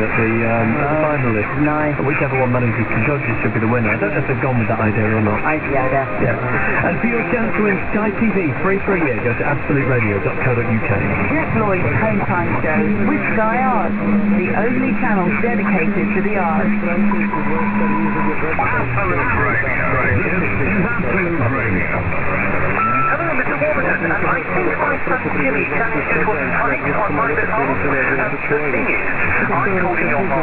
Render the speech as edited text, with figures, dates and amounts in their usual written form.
at the finalists. Nice. Whichever one manages to judge it should be the winner. I don't know if they've gone with that idea or not. Yeah. And for your chance to win Sky TV free for a year, go to absoluteradio.co.uk. Jeff Lloyd's Home Time Show with Sky Arts, the only channel dedicated to the arts. Absolute Radio. Hello, Mr. Warburton. I think my son Jimmy challenged you to a fight on my behalf. The thing is, I'm talking your